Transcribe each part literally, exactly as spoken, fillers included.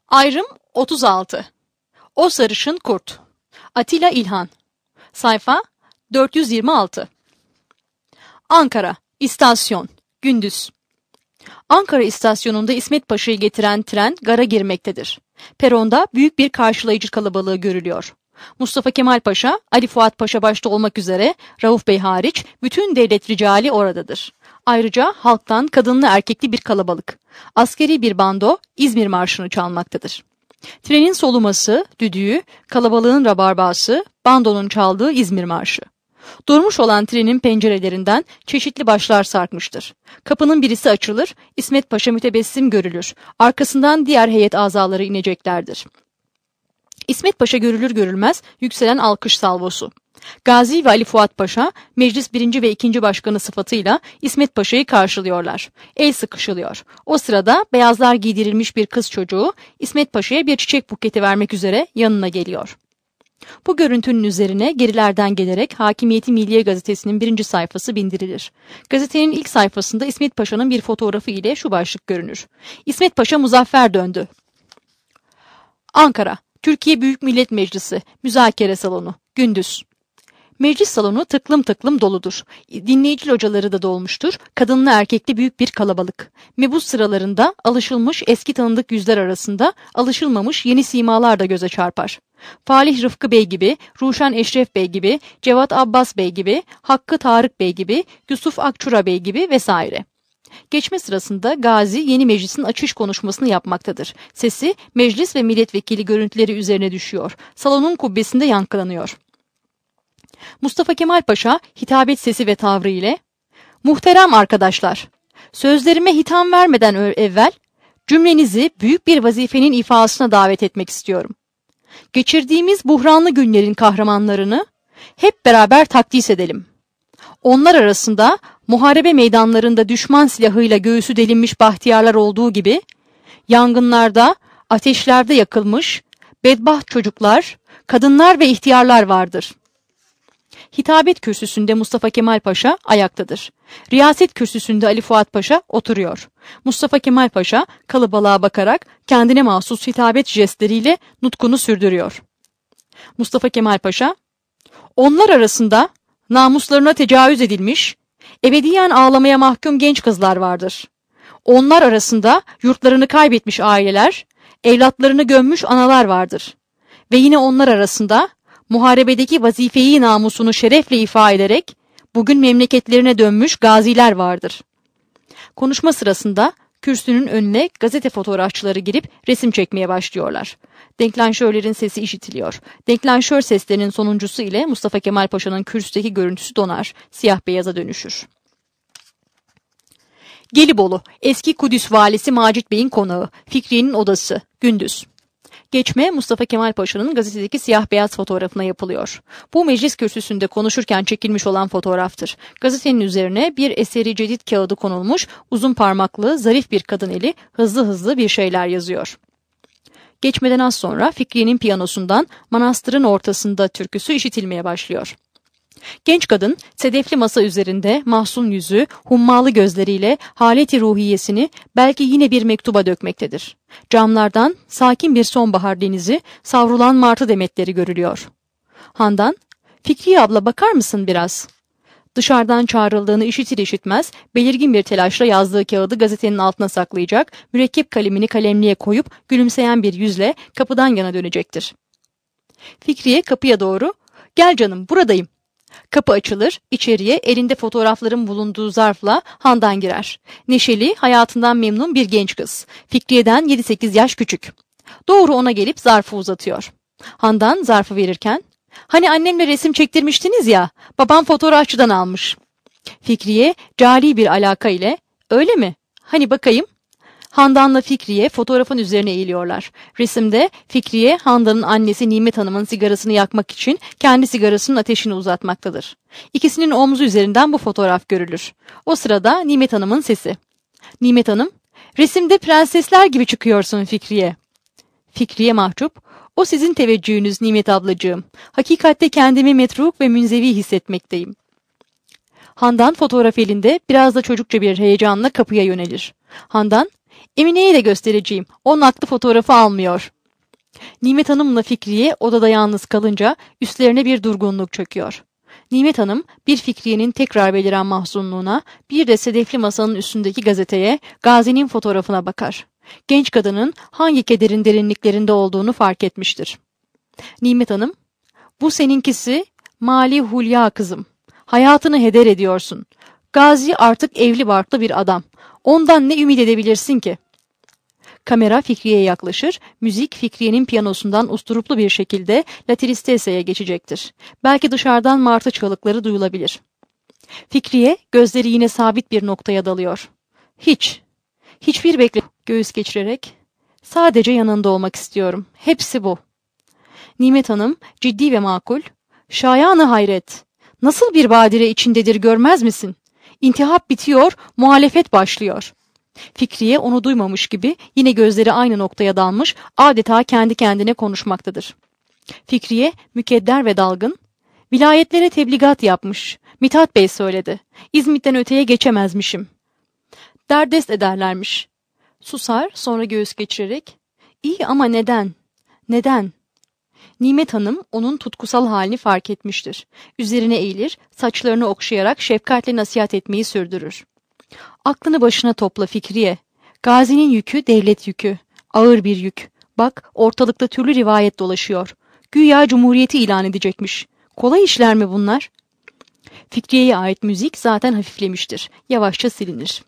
Ayrım otuz altı. O Sarışın Kurt. Atilla İlhan. Sayfa dört yüz yirmi altı. Ankara İstasyon. Gündüz. Ankara istasyonunda İsmet Paşa'yı getiren tren gara girmektedir. Peronda büyük bir karşılayıcı kalabalığı görülüyor. Mustafa Kemal Paşa, Ali Fuat Paşa başta olmak üzere Rauf Bey hariç bütün devlet ricali oradadır. Ayrıca halktan kadınlı erkekli bir kalabalık. Askeri bir bando İzmir Marşı'nı çalmaktadır. Trenin soluması, düdüğü, kalabalığın rabarbası, bandonun çaldığı İzmir Marşı. Durmuş olan trenin pencerelerinden çeşitli başlar sarkmıştır. Kapının birisi açılır, İsmet Paşa mütebessim görülür. Arkasından diğer heyet azaları ineceklerdir. İsmet Paşa görülür görülmez yükselen alkış salvosu. Gazi ve Ali Fuat Paşa, meclis birinci ve ikinci başkanı sıfatıyla İsmet Paşa'yı karşılıyorlar. El sıkışılıyor. O sırada beyazlar giydirilmiş bir kız çocuğu İsmet Paşa'ya bir çiçek buketi vermek üzere yanına geliyor. Bu görüntünün üzerine gerilerden gelerek Hakimiyeti Milliye Gazetesi'nin birinci sayfası bindirilir. Gazetenin ilk sayfasında İsmet Paşa'nın bir fotoğrafı ile şu başlık görünür: İsmet Paşa muzaffer döndü. Ankara, Türkiye Büyük Millet Meclisi, müzakere salonu, gündüz. Meclis salonu tıklım tıklım doludur. Dinleyici locaları da dolmuştur. Kadınlı erkekli büyük bir kalabalık. Mebus sıralarında alışılmış eski tanıdık yüzler arasında alışılmamış yeni simalar da göze çarpar. Falih Rıfkı Bey gibi, Ruşen Eşref Bey gibi, Cevat Abbas Bey gibi, Hakkı Tarık Bey gibi, Yusuf Akçura Bey gibi vesaire. Geçme sırasında Gazi yeni meclisin açış konuşmasını yapmaktadır. Sesi meclis ve milletvekili görüntüleri üzerine düşüyor. Salonun kubbesinde yankılanıyor. Mustafa Kemal Paşa hitabet sesi ve tavrı ile "Muhterem arkadaşlar, sözlerime hitam vermeden evvel cümlenizi büyük bir vazifenin ifasına davet etmek istiyorum. Geçirdiğimiz buhranlı günlerin kahramanlarını hep beraber takdis edelim. Onlar arasında muharebe meydanlarında düşman silahıyla göğsü delinmiş bahtiyarlar olduğu gibi yangınlarda, ateşlerde yakılmış bedbaht çocuklar, kadınlar ve ihtiyarlar vardır." Hitabet kürsüsünde Mustafa Kemal Paşa ayaktadır. Riyaset kürsüsünde Ali Fuat Paşa oturuyor. Mustafa Kemal Paşa kalabalığa bakarak kendine mahsus hitabet jestleriyle nutkunu sürdürüyor. Mustafa Kemal Paşa, "Onlar arasında namuslarına tecavüz edilmiş, ebediyen ağlamaya mahkum genç kızlar vardır. Onlar arasında yurtlarını kaybetmiş aileler, evlatlarını gömmüş analar vardır. Ve yine onlar arasında muharebedeki vazifeyi namusunu şerefle ifa ederek bugün memleketlerine dönmüş gaziler vardır." Konuşma sırasında kürsünün önüne gazete fotoğrafçıları girip resim çekmeye başlıyorlar. Denklanşörlerin sesi işitiliyor. Denklanşör seslerinin sonuncusu ile Mustafa Kemal Paşa'nın kürsüdeki görüntüsü donar, siyah beyaza dönüşür. Gelibolu, eski Kudüs valisi Macit Bey'in konağı, Fikriye'nin odası, gündüz. Geçme Mustafa Kemal Paşa'nın gazetedeki siyah beyaz fotoğrafına yapılıyor. Bu meclis kürsüsünde konuşurken çekilmiş olan fotoğraftır. Gazetenin üzerine bir eseri cedid kağıdı konulmuş, uzun parmaklı, zarif bir kadın eli hızlı hızlı bir şeyler yazıyor. Geçmeden az sonra Fikriye'nin piyanosundan Manastırın Ortasında türküsü işitilmeye başlıyor. Genç kadın sedefli masa üzerinde mahzun yüzü, hummalı gözleriyle haleti ruhiyesini belki yine bir mektuba dökmektedir. Camlardan sakin bir sonbahar denizi, savrulan martı demetleri görülüyor. Handan, "Fikriye abla bakar mısın biraz?" Dışarıdan çağrıldığını işitir işitmez belirgin bir telaşla yazdığı kağıdı gazetenin altına saklayacak, mürekkep kalemini kalemliğe koyup gülümseyen bir yüzle kapıdan yana dönecektir. Fikriye kapıya doğru, "Gel canım, buradayım." Kapı açılır, içeriye elinde fotoğrafların bulunduğu zarfla Handan girer. Neşeli, hayatından memnun bir genç kız. Fikriye'den yedi sekiz yaş küçük. Doğru ona gelip zarfı uzatıyor. Handan zarfı verirken, "Hani annemle resim çektirmiştiniz ya, babam fotoğrafçıdan almış." Fikriye, cari bir alaka ile, "Öyle mi? Hani bakayım?" Handan'la Fikriye fotoğrafın üzerine eğiliyorlar. Resimde Fikriye, Handan'ın annesi Nimet Hanım'ın sigarasını yakmak için kendi sigarasının ateşini uzatmaktadır. İkisinin omzu üzerinden bu fotoğraf görülür. O sırada Nimet Hanım'ın sesi. Nimet Hanım, "Resimde prensesler gibi çıkıyorsun Fikriye." Fikriye mahcup, "O sizin teveccühünüz Nimet ablacığım. Hakikatte kendimi metruk ve münzevi hissetmekteyim." Handan fotoğraf elinde biraz da çocukça bir heyecanla kapıya yönelir. Handan, Emine'ye de göstereceğim. O nakli fotoğrafı almıyor. Nimet Hanım'la Fikriye odada yalnız kalınca üstlerine bir durgunluk çöküyor. Nimet Hanım bir Fikriye'nin tekrar beliren mahzunluğuna, bir de sedefli masanın üstündeki gazeteye, Gazi'nin fotoğrafına bakar. Genç kadının hangi kederin derinliklerinde olduğunu fark etmiştir. Nimet Hanım, bu seninkisi Mali Hulya kızım. Hayatını heder ediyorsun. Gazi artık evli barklı bir adam. Ondan ne ümit edebilirsin ki? Kamera Fikriye'ye yaklaşır, müzik Fikriye'nin piyanosundan usturuplu bir şekilde La Tristezza'ya geçecektir. Belki dışarıdan martı çığlıkları duyulabilir. Fikriye gözleri yine sabit bir noktaya dalıyor. Hiç, hiçbir bekle göğüs geçirerek, sadece yanında olmak istiyorum. Hepsi bu. Nimet Hanım ciddi ve makul, şayanı hayret, nasıl bir badire içindedir görmez misin? İntihap bitiyor, muhalefet başlıyor. Fikriye onu duymamış gibi yine gözleri aynı noktaya dalmış, adeta kendi kendine konuşmaktadır. Fikriye mükedder ve dalgın, vilayetlere tebligat yapmış. Mithat Bey söyledi. İzmit'ten öteye geçemezmişim. Derdest ederlermiş. Susar, sonra göğüs geçirerek, iyi ama neden? Neden? Nimet Hanım onun tutkusal halini fark etmiştir. Üzerine eğilir, saçlarını okşayarak şefkatle nasihat etmeyi sürdürür. Aklını başına topla Fikriye. Gazi'nin yükü devlet yükü. Ağır bir yük. Bak ortalıkta türlü rivayet dolaşıyor. Güya cumhuriyeti ilan edecekmiş. Kolay işler mi bunlar? Fikriye'ye ait müzik zaten hafiflemiştir. Yavaşça silinir.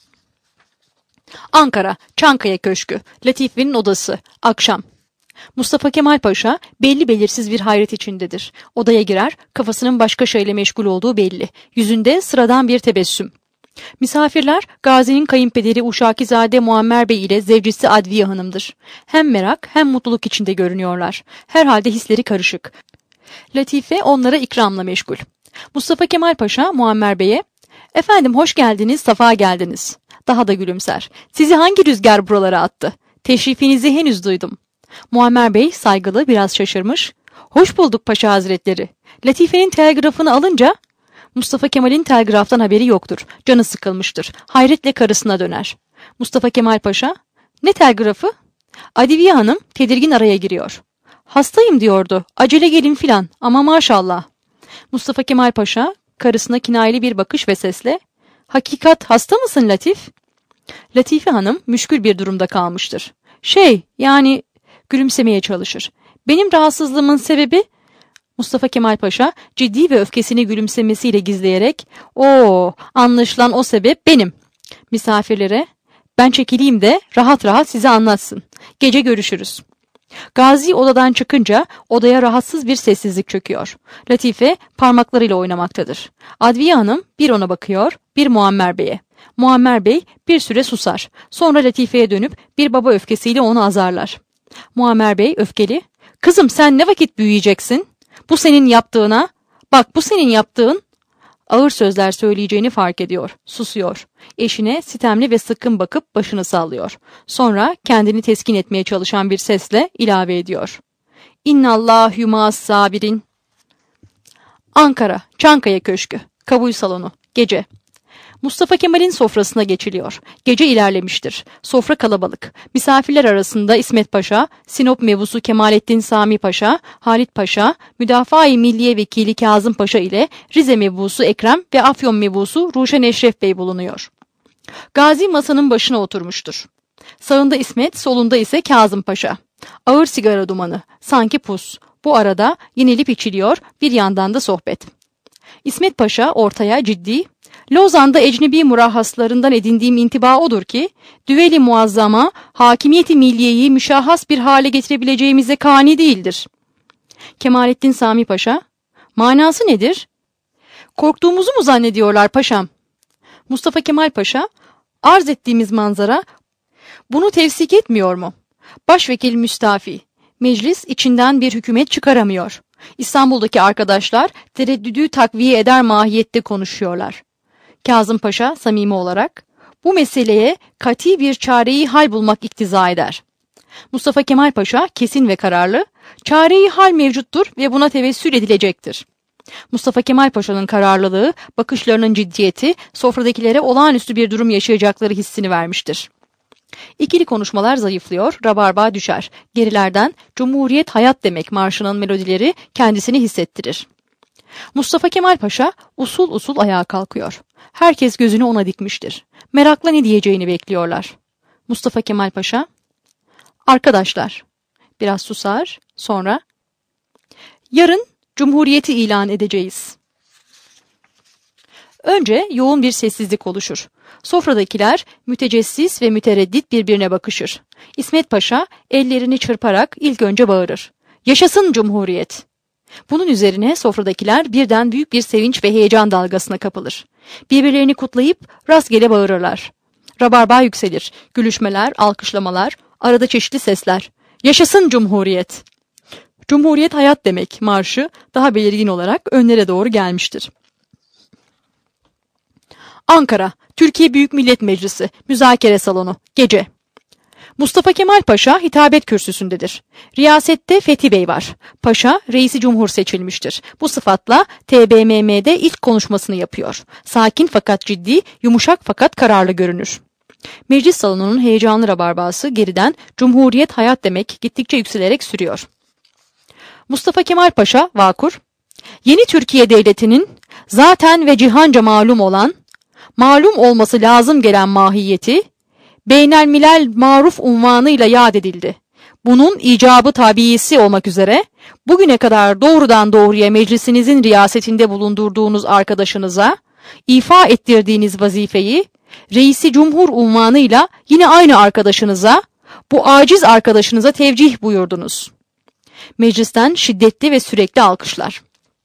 Ankara, Çankaya Köşkü, Latife'nin odası, akşam. Mustafa Kemal Paşa belli belirsiz bir hayret içindedir. Odaya girer, kafasının başka şeyle meşgul olduğu belli. Yüzünde sıradan bir tebessüm. Misafirler Gazi'nin kayınpederi Uşakizade Muammer Bey ile zevcisi Adviye Hanım'dır. Hem merak hem mutluluk içinde görünüyorlar. Herhalde hisleri karışık. Latife onlara ikramla meşgul. Mustafa Kemal Paşa Muammer Bey'e, "Efendim hoş geldiniz, safa geldiniz." Daha da gülümser. "Sizi hangi rüzgar buralara attı? Teşrifinizi henüz duydum." Muammer Bey saygılı, biraz şaşırmış. "Hoş bulduk Paşa Hazretleri." Latife'nin telgrafını alınca, Mustafa Kemal'in telgraftan haberi yoktur. Canı sıkılmıştır. Hayretle karısına döner. Mustafa Kemal Paşa, "Ne telgrafı?" Adiviye Hanım tedirgin araya giriyor. "Hastayım diyordu. Acele gelin filan ama maşallah." Mustafa Kemal Paşa karısına kinayeli bir bakış ve sesle, "Hakikat hasta mısın Latif?" Latife Hanım müşkül bir durumda kalmıştır. Şey yani gülümsemeye çalışır. "Benim rahatsızlığımın sebebi..." Mustafa Kemal Paşa ciddi ve öfkesini gülümsemesiyle gizleyerek, "Oo, anlaşılan o sebep benim." Misafirlere, "Ben çekileyim de rahat rahat size anlatsın. Gece görüşürüz." Gazi odadan çıkınca odaya rahatsız bir sessizlik çöküyor. Latife parmaklarıyla oynamaktadır. Adviye Hanım bir ona bakıyor, bir Muammer Bey'e. Muammer Bey bir süre susar. Sonra Latife'ye dönüp bir baba öfkesiyle onu azarlar. Muammer Bey öfkeli, "Kızım sen ne vakit büyüyeceksin? Bu senin yaptığına, bak bu senin yaptığın..." Ağır sözler söyleyeceğini fark ediyor. Susuyor. Eşine sitemli ve sıkkın bakıp başını sallıyor. Sonra kendini teskin etmeye çalışan bir sesle ilave ediyor. "İnnallâhü mâs sabirin." Ankara, Çankaya Köşkü, kabul salonu, gece. Mustafa Kemal'in sofrasına geçiliyor. Gece ilerlemiştir. Sofra kalabalık. Misafirler arasında İsmet Paşa, Sinop mebusu Kemalettin Sami Paşa, Halit Paşa, Müdafaa-i Milliye Vekili Kazım Paşa ile Rize mebusu Ekrem ve Afyon mebusu Ruşen Eşref Bey bulunuyor. Gazi masanın başına oturmuştur. Sağında İsmet, solunda ise Kazım Paşa. Ağır sigara dumanı, sanki pus. Bu arada yenilip içiliyor, bir yandan da sohbet. İsmet Paşa ortaya ciddi, "Lozan'da ecnebi murahhaslarından edindiğim intiba odur ki, düveli muazzama, hakimiyeti milliyeyi müşahhas bir hale getirebileceğimize kani değildir." Kemalettin Sami Paşa, "Manası nedir?" "Korktuğumuzu mu zannediyorlar paşam?" Mustafa Kemal Paşa, "Arz ettiğimiz manzara bunu tevsik etmiyor mu? Başvekil müstafi, meclis içinden bir hükümet çıkaramıyor. İstanbul'daki arkadaşlar tereddüdü takviye eder mahiyette konuşuyorlar." Kazım Paşa samimi olarak, "Bu meseleye kati bir çareyi hal bulmak iktiza eder." Mustafa Kemal Paşa kesin ve kararlı, "Çareyi hal mevcuttur ve buna tevessül edilecektir." Mustafa Kemal Paşa'nın kararlılığı, bakışlarının ciddiyeti, sofradakilere olağanüstü bir durum yaşayacakları hissini vermiştir. İkili konuşmalar zayıflıyor, rabarba düşer. Gerilerden "Cumhuriyet hayat demek" marşının melodileri kendisini hissettirir. Mustafa Kemal Paşa usul usul ayağa kalkıyor. Herkes gözünü ona dikmiştir. Merakla ne diyeceğini bekliyorlar. Mustafa Kemal Paşa, "Arkadaşlar," biraz susar, sonra "yarın Cumhuriyeti ilan edeceğiz." Önce yoğun bir sessizlik oluşur. Sofradakiler mütecessis ve mütereddit birbirine bakışır. İsmet Paşa ellerini çırparak ilk önce bağırır: "Yaşasın Cumhuriyet!" Bunun üzerine sofradakiler birden büyük bir sevinç ve heyecan dalgasına kapılır. Birbirlerini kutlayıp rastgele bağırırlar. Rabarba yükselir, gülüşmeler, alkışlamalar, arada çeşitli sesler. "Yaşasın Cumhuriyet!" "Cumhuriyet hayat demek" marşı daha belirgin olarak önlere doğru gelmiştir. Ankara, Türkiye Büyük Millet Meclisi, müzakere salonu, gece. Mustafa Kemal Paşa hitabet kürsüsündedir. Riyasette Fethi Bey var. Paşa, reisi cumhur seçilmiştir. Bu sıfatla T B M M'de ilk konuşmasını yapıyor. Sakin fakat ciddi, yumuşak fakat kararlı görünür. Meclis salonunun heyecanlı rabarbası geriden "Cumhuriyet hayat demek" gittikçe yükselerek sürüyor. Mustafa Kemal Paşa, vakur, "Yeni Türkiye Devleti'nin zaten ve cihanca malum olan, malum olması lazım gelen mahiyeti, beynelmilel maruf unvanıyla yad edildi. Bunun icabı tabiisi olmak üzere, bugüne kadar doğrudan doğruya meclisinizin riyasetinde bulundurduğunuz arkadaşınıza, ifa ettirdiğiniz vazifeyi, reisi cumhur unvanıyla yine aynı arkadaşınıza, bu aciz arkadaşınıza tevcih buyurdunuz." Meclisten şiddetli ve sürekli alkışlar.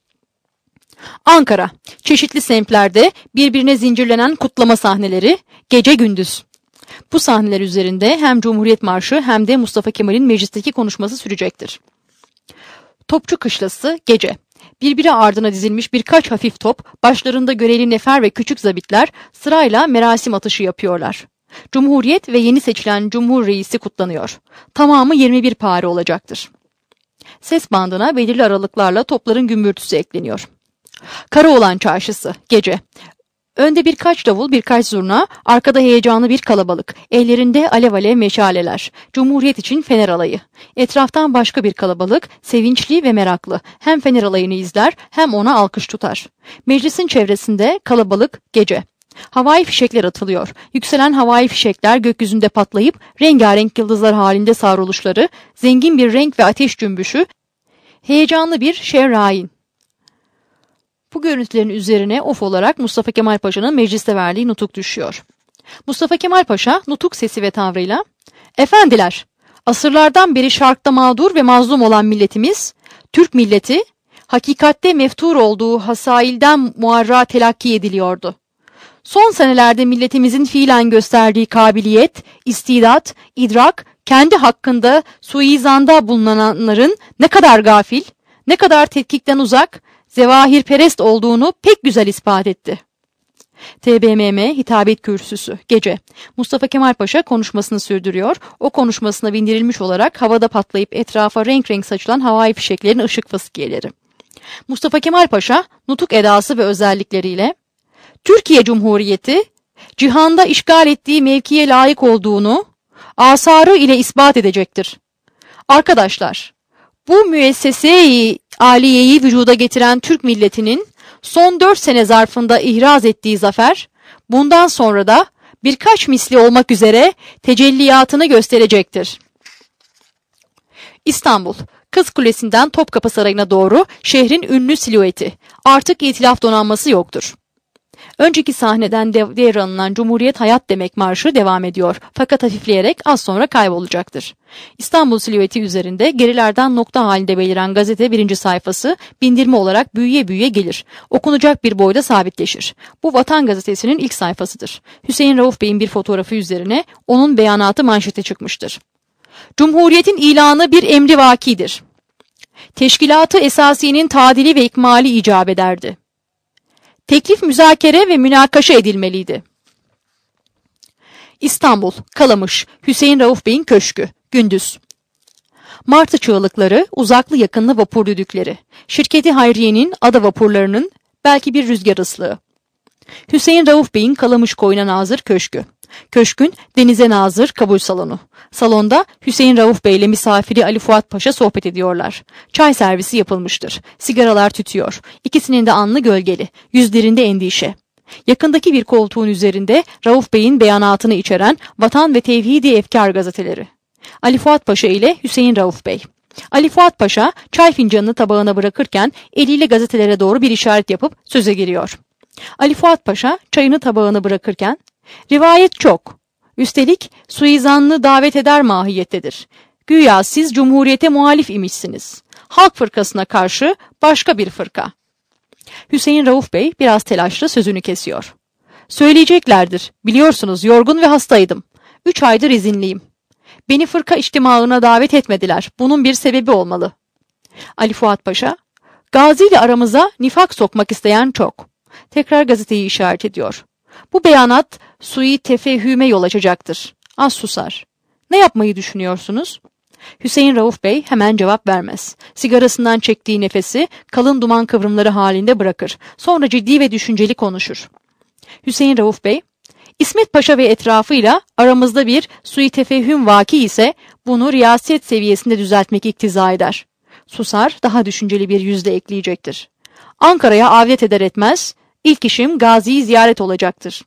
Ankara, çeşitli semtlerde birbirine zincirlenen kutlama sahneleri, gece gündüz. Bu sahneler üzerinde hem Cumhuriyet Marşı hem de Mustafa Kemal'in meclisteki konuşması sürecektir. Topçu Kışlası, gece. Birbiri ardına dizilmiş birkaç hafif top, başlarında görevli nefer ve küçük zabitler sırayla merasim atışı yapıyorlar. Cumhuriyet ve yeni seçilen Cumhur Reisi kutlanıyor. Tamamı yirmi bir pare olacaktır. Ses bandına belirli aralıklarla topların gümbürtüsü ekleniyor. Karaoğlan Çarşısı, gece. Önde birkaç davul, birkaç zurna, arkada heyecanlı bir kalabalık. Ellerinde alev alev meşaleler. Cumhuriyet için fener alayı. Etraftan başka bir kalabalık, sevinçli ve meraklı. Hem fener alayını izler, hem ona alkış tutar. Meclisin çevresinde kalabalık, gece. Havai fişekler atılıyor. Yükselen havai fişekler gökyüzünde patlayıp rengarenk yıldızlar halinde savruluşları, zengin bir renk ve ateş cümbüşü, heyecanlı bir şerrain. Bu görüntülerin üzerine of olarak Mustafa Kemal Paşa'nın mecliste verdiği nutuk düşüyor. Mustafa Kemal Paşa nutuk sesi ve tavrıyla, "Efendiler, asırlardan beri şarkta mağdur ve mazlum olan milletimiz, Türk milleti, hakikatte meftur olduğu hasailden muarra telakki ediliyordu. Son senelerde milletimizin fiilen gösterdiği kabiliyet, istidat, idrak, kendi hakkında suizanda bulunanların ne kadar gafil, ne kadar tetkikten uzak, zevahirperest olduğunu pek güzel ispat etti." T B M M hitabet kürsüsü, gece. Mustafa Kemal Paşa konuşmasını sürdürüyor. O konuşmasına bindirilmiş olarak havada patlayıp etrafa renk renk saçılan havai fişeklerin ışık fıskiyeleri. Mustafa Kemal Paşa nutuk edası ve özellikleriyle, "Türkiye Cumhuriyeti, cihanda işgal ettiği mevkiye layık olduğunu asarı ile ispat edecektir. Arkadaşlar, bu müessese-i aliyeyi vücuda getiren Türk milletinin son dört sene zarfında ihraz ettiği zafer, bundan sonra da birkaç misli olmak üzere tecelliyatını gösterecektir." İstanbul, Kız Kulesi'nden Topkapı Sarayı'na doğru şehrin ünlü silüeti. Artık itilaf donanması yoktur. Önceki sahneden dev devralınan Cumhuriyet hayat demek marşı devam ediyor. Fakat hafifleyerek az sonra kaybolacaktır. İstanbul silüeti üzerinde gerilerden nokta halinde beliren gazete birinci sayfası bindirme olarak büyüye büyüye gelir. Okunacak bir boyda sabitleşir. Bu Vatan Gazetesi'nin ilk sayfasıdır. Hüseyin Rauf Bey'in bir fotoğrafı üzerine onun beyanatı manşete çıkmıştır. "Cumhuriyetin ilanı bir emri vakidir. Teşkilatı esasiyenin tadili ve ikmali icap ederdi. Teklif müzakere ve münakaşa edilmeliydi." İstanbul, Kalamış, Hüseyin Rauf Bey'in köşkü, gündüz. Martı çığlıkları, uzaklı yakınlı vapur düdükleri. Şirketi Hayriye'nin ada vapurlarının belki bir rüzgar ıslığı. Hüseyin Rauf Bey'in Kalamış Koyuna Nazır köşkü. Köşkün denize nazır kabul salonu. Salonda Hüseyin Rauf Bey ile misafiri Ali Fuat Paşa sohbet ediyorlar. Çay servisi yapılmıştır. Sigaralar tütüyor. İkisinin de alnı gölgeli. Yüzlerinde endişe. Yakındaki bir koltuğun üzerinde Rauf Bey'in beyanatını içeren Vatan ve Tevhid-i Efkar gazeteleri. Ali Fuat Paşa ile Hüseyin Rauf Bey. Ali Fuat Paşa çay fincanını tabağına bırakırken eliyle gazetelere doğru bir işaret yapıp söze giriyor. Ali Fuat Paşa çayını tabağına bırakırken, "Rivayet çok. Üstelik suizanlı davet eder mahiyettedir. Güya siz Cumhuriyete muhalif imişsiniz. Halk fırkasına karşı başka bir fırka." Hüseyin Rauf Bey biraz telaşlı sözünü kesiyor. "Söyleyeceklerdir. Biliyorsunuz yorgun ve hastaydım. Üç aydır izinliyim. Beni fırka içtimağına davet etmediler. Bunun bir sebebi olmalı." Ali Fuat Paşa, "Gazi ile aramıza nifak sokmak isteyen çok." Tekrar gazeteyi işaret ediyor. "Bu beyanat sui tefehüme yol açacaktır." Az susar. "Ne yapmayı düşünüyorsunuz?" Hüseyin Rauf Bey hemen cevap vermez. Sigarasından çektiği nefesi kalın duman kıvrımları halinde bırakır. Sonra ciddi ve düşünceli konuşur. Hüseyin Rauf Bey, "İsmet Paşa ve etrafıyla aramızda bir sui tefehüm vaki ise bunu riyaset seviyesinde düzeltmek iktiza eder." Susar, daha düşünceli bir yüzle ekleyecektir. "Ankara'ya avdet eder etmez, ilk işim Gazi'yi ziyaret olacaktır."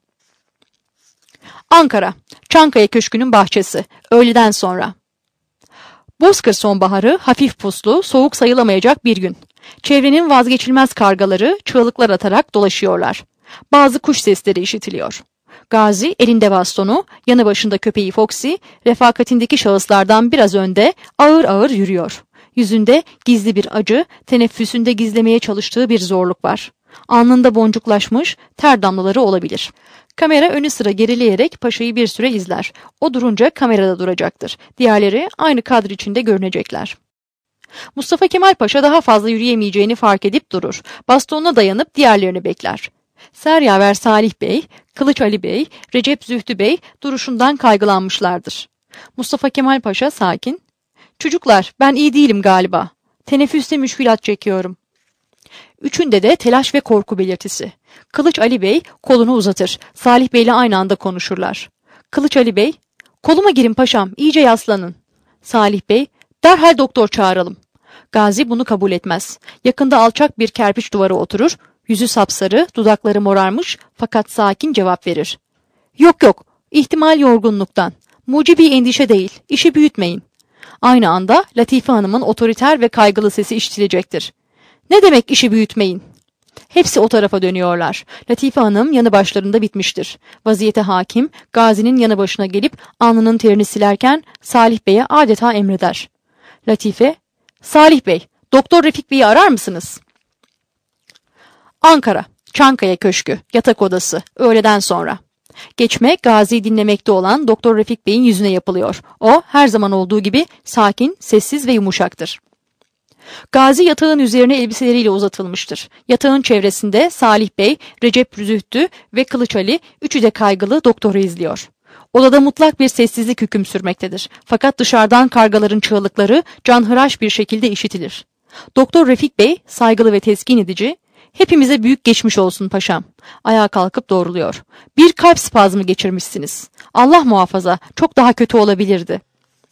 Ankara, Çankaya Köşkü'nün bahçesi, öğleden sonra. Bozkır sonbaharı, hafif puslu, soğuk sayılamayacak bir gün. Çevrenin vazgeçilmez kargaları çığlıklar atarak dolaşıyorlar. Bazı kuş sesleri işitiliyor. Gazi elinde bastonu, yanı başında köpeği Foxy, refakatindeki şahıslardan biraz önde ağır ağır yürüyor. Yüzünde gizli bir acı, teneffüsünde gizlemeye çalıştığı bir zorluk var. Alnında boncuklaşmış ter damlaları olabilir. Kamera önü sıra gerileyerek paşayı bir süre izler. O durunca kamerada duracaktır. Diğerleri aynı kadr içinde görünecekler. Mustafa Kemal Paşa daha fazla yürüyemeyeceğini fark edip durur. Bastonuna dayanıp diğerlerini bekler. Seryaver Salih Bey, Kılıç Ali Bey, Recep Zühtü Bey duruşundan kaygılanmışlardır. Mustafa Kemal Paşa sakin, "Çocuklar, ben iyi değilim galiba. Teneffüste müşkülat çekiyorum." Üçünde de telaş ve korku belirtisi. Kılıç Ali Bey kolunu uzatır. Salih Bey ile aynı anda konuşurlar. Kılıç Ali Bey, "Koluma girin paşam, iyice yaslanın." Salih Bey, "Derhal doktor çağıralım." Gazi bunu kabul etmez. Yakında alçak bir kerpiç duvara oturur. Yüzü sapsarı, dudakları morarmış fakat sakin cevap verir. "Yok yok, ihtimal yorgunluktan. Mucibi endişe değil, işi büyütmeyin." Aynı anda Latife Hanım'ın otoriter ve kaygılı sesi işitilecektir. "Ne demek işi büyütmeyin?" Hepsi o tarafa dönüyorlar. Latife Hanım yanı başlarında bitmiştir. Vaziyete hakim, Gazi'nin yanı başına gelip alnının terini silerken Salih Bey'e adeta emreder. Latife, "Salih Bey, Doktor Refik Bey'i arar mısınız?" Ankara, Çankaya Köşkü, yatak odası, öğleden sonra. Geçme, Gazi'yi dinlemekte olan Doktor Refik Bey'in yüzüne yapılıyor. O, her zaman olduğu gibi sakin, sessiz ve yumuşaktır. Gazi yatağın üzerine elbiseleriyle uzatılmıştır. Yatağın çevresinde Salih Bey, Recep Zühtü ve Kılıç Ali üçü de kaygılı doktoru izliyor. Odada mutlak bir sessizlik hüküm sürmektedir. Fakat dışarıdan kargaların çığlıkları canhıraş bir şekilde işitilir. Doktor Refik Bey saygılı ve teskin edici, "Hepimize büyük geçmiş olsun paşam." Ayağa kalkıp doğruluyor. "Bir kalp spazmı geçirmişsiniz. Allah muhafaza, çok daha kötü olabilirdi."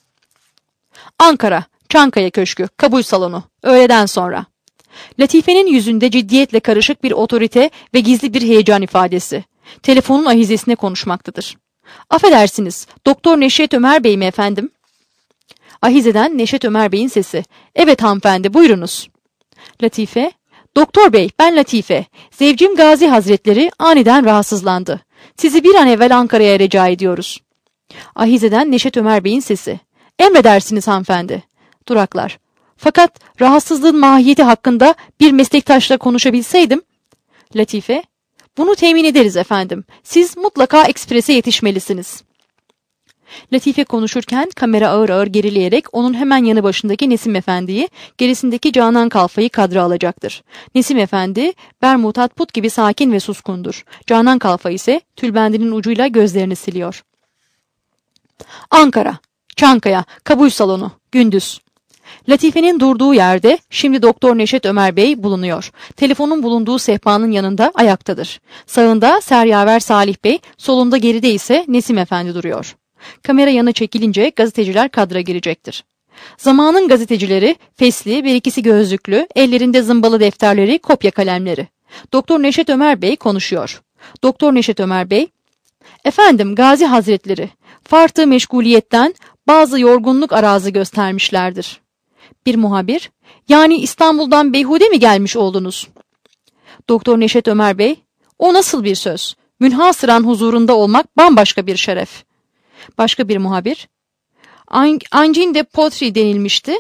Ankara, Çankaya Köşkü, kabul salonu, öğleden sonra. Latife'nin yüzünde ciddiyetle karışık bir otorite ve gizli bir heyecan ifadesi. Telefonun ahizesine konuşmaktadır. "Affedersiniz, Doktor Neşet Ömer Bey mi efendim?" Ahizeden Neşet Ömer Bey'in sesi. "Evet hanımefendi, buyurunuz." Latife, "Doktor Bey, ben Latife. Zevcim Gazi Hazretleri aniden rahatsızlandı. Sizi bir an evvel Ankara'ya rica ediyoruz." Ahizeden Neşet Ömer Bey'in sesi. "Emredersiniz hanımefendi." Duraklar. "Fakat rahatsızlığın mahiyeti hakkında bir meslektaşla konuşabilseydim." Latife, "Bunu temin ederiz efendim. Siz mutlaka eksprese yetişmelisiniz." Latife konuşurken kamera ağır ağır gerileyerek onun hemen yanı başındaki Nesim Efendi'yi, gerisindeki Canan Kalfa'yı kadra alacaktır. Nesim Efendi, Bermutat put gibi sakin ve suskundur. Canan Kalfa ise tülbendinin ucuyla gözlerini siliyor. Ankara, Çankaya, kabul salonu, gündüz. Latife'nin durduğu yerde şimdi Doktor Neşet Ömer Bey bulunuyor. Telefonun bulunduğu sehpanın yanında ayaktadır. Sağında Seryaver Salih Bey, solunda geride ise Nesim Efendi duruyor. Kamera yana çekilince gazeteciler kadra girecektir. Zamanın gazetecileri, fesli, bir ikisi gözlüklü, ellerinde zımbalı defterleri, kopya kalemleri. Doktor Neşet Ömer Bey konuşuyor. Doktor Neşet Ömer Bey, "Efendim Gazi Hazretleri, fartı meşguliyetten bazı yorgunluk arazı göstermişlerdir." Bir muhabir, "Yani İstanbul'dan beyhude mi gelmiş oldunuz?" Doktor Neşet Ömer Bey, "O nasıl bir söz? Münhasıran huzurunda olmak bambaşka bir şeref." Başka bir muhabir, "Angin de potri denilmişti."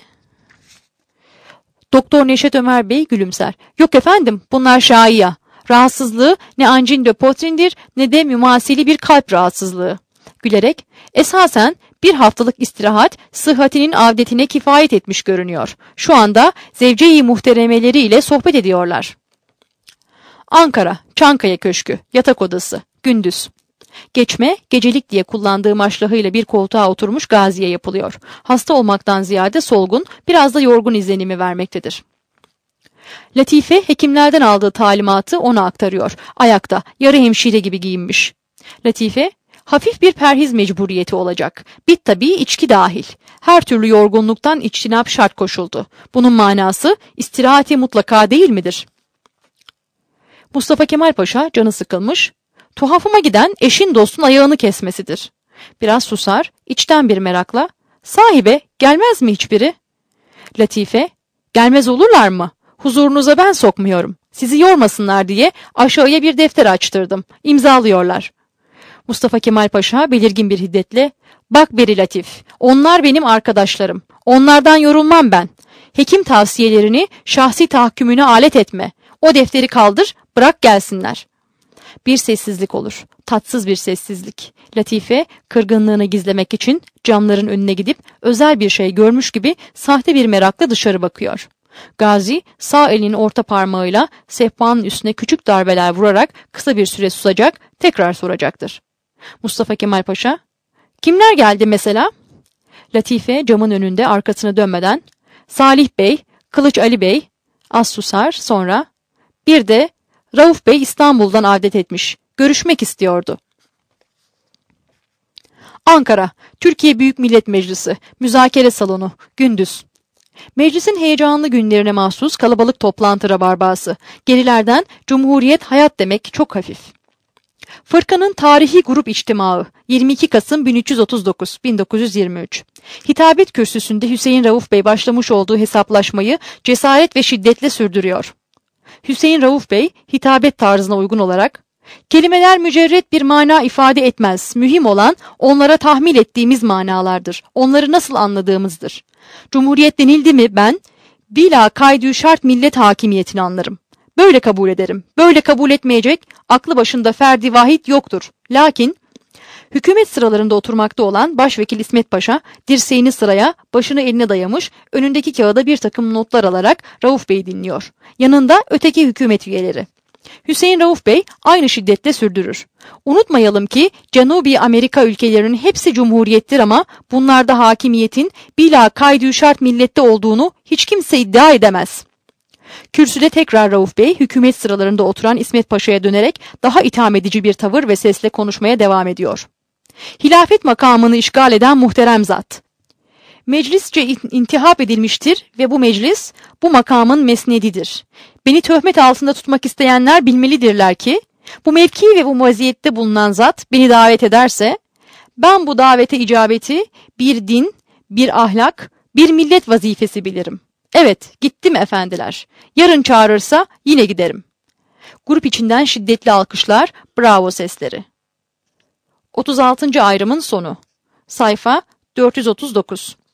Doktor Neşet Ömer Bey gülümser. "Yok efendim, bunlar şaiya. Rahatsızlığı ne angin de potrindir ne de mümasili bir kalp rahatsızlığı." Gülerek, "Esasen bir haftalık istirahat sıhhatinin avdetine kifayet etmiş görünüyor. Şu anda zevce-i muhteremeleri ile sohbet ediyorlar." Ankara, Çankaya Köşkü, yatak odası, gündüz. Geçme, gecelik diye kullandığı maşrahıyla bir koltuğa oturmuş Gazi'ye yapılıyor. Hasta olmaktan ziyade solgun, biraz da yorgun izlenimi vermektedir. Latife, hekimlerden aldığı talimatı ona aktarıyor. Ayakta, yarı hemşire gibi giyinmiş. Latife, "Hafif bir perhiz mecburiyeti olacak. Bit tabii içki dahil. Her türlü yorgunluktan içtinap şart koşuldu. Bunun manası istirahati mutlaka değil midir?" Mustafa Kemal Paşa canı sıkılmış. "Tuhafıma giden eşin dostun ayağını kesmesidir." Biraz susar, içten bir merakla, "Sahibe, gelmez mi hiçbiri?" Latife, "Gelmez olurlar mı? Huzurunuza ben sokmuyorum. Sizi yormasınlar diye aşağıya bir defter açtırdım. İmzalıyorlar." Mustafa Kemal Paşa belirgin bir hiddetle, "Bak Beri Latif, onlar benim arkadaşlarım. Onlardan yorulmam ben. Hekim tavsiyelerini şahsi tahakkümüne alet etme. O defteri kaldır, bırak gelsinler." Bir sessizlik olur. Tatsız bir sessizlik. Latife, kırgınlığını gizlemek için camların önüne gidip özel bir şey görmüş gibi sahte bir merakla dışarı bakıyor. Gazi, sağ elinin orta parmağıyla sehpanın üstüne küçük darbeler vurarak kısa bir süre susacak, tekrar soracaktır. Mustafa Kemal Paşa, "Kimler geldi mesela?" Latife camın önünde arkasını dönmeden, "Salih Bey, Kılıç Ali Bey." Az susar, sonra, "Bir de Rauf Bey İstanbul'dan avdet etmiş. Görüşmek istiyordu." Ankara, Türkiye Büyük Millet Meclisi, müzakere salonu, gündüz. Meclisin heyecanlı günlerine mahsus kalabalık toplantı rabarbası. Gerilerden Cumhuriyet hayat demek çok hafif. Fırkanın tarihi grup içtimaı yirmi iki Kasım bin üç yüz otuz dokuz bin dokuz yüz yirmi üç. Hitabet kürsüsünde Hüseyin Rauf Bey başlamış olduğu hesaplaşmayı cesaret ve şiddetle sürdürüyor. Hüseyin Rauf Bey hitabet tarzına uygun olarak, "Kelimeler mücerret bir mana ifade etmez. Mühim olan onlara tahmil ettiğimiz manalardır. Onları nasıl anladığımızdır. Cumhuriyet denildi mi ben, bila kaydı şart millet hakimiyetini anlarım. Böyle kabul ederim. Böyle kabul etmeyecek aklı başında ferdi vahid yoktur. Lakin hükümet sıralarında oturmakta olan Başvekil İsmet Paşa dirseğini sıraya, başını eline dayamış, önündeki kağıda bir takım notlar alarak Rauf Bey'i dinliyor. Yanında öteki hükümet üyeleri. Hüseyin Rauf Bey aynı şiddetle sürdürür. "Unutmayalım ki Canubi Amerika ülkelerinin hepsi cumhuriyettir ama bunlarda hakimiyetin bila kaydı şart millette olduğunu hiç kimse iddia edemez." Kürsüde tekrar Rauf Bey hükümet sıralarında oturan İsmet Paşa'ya dönerek daha itham edici bir tavır ve sesle konuşmaya devam ediyor. "Hilafet makamını işgal eden muhterem zat. Meclisçe intihap edilmiştir ve bu meclis bu makamın mesnedidir. Beni töhmet altında tutmak isteyenler bilmelidirler ki bu mevki ve bu vaziyette bulunan zat beni davet ederse ben bu davete icabeti bir din, bir ahlak, bir millet vazifesi bilirim. Evet, gittim efendiler. Yarın çağırırsa yine giderim." Grup içinden şiddetli alkışlar, bravo sesleri. otuz altıncı ayrımın sonu. Sayfa dört yüz otuz dokuz.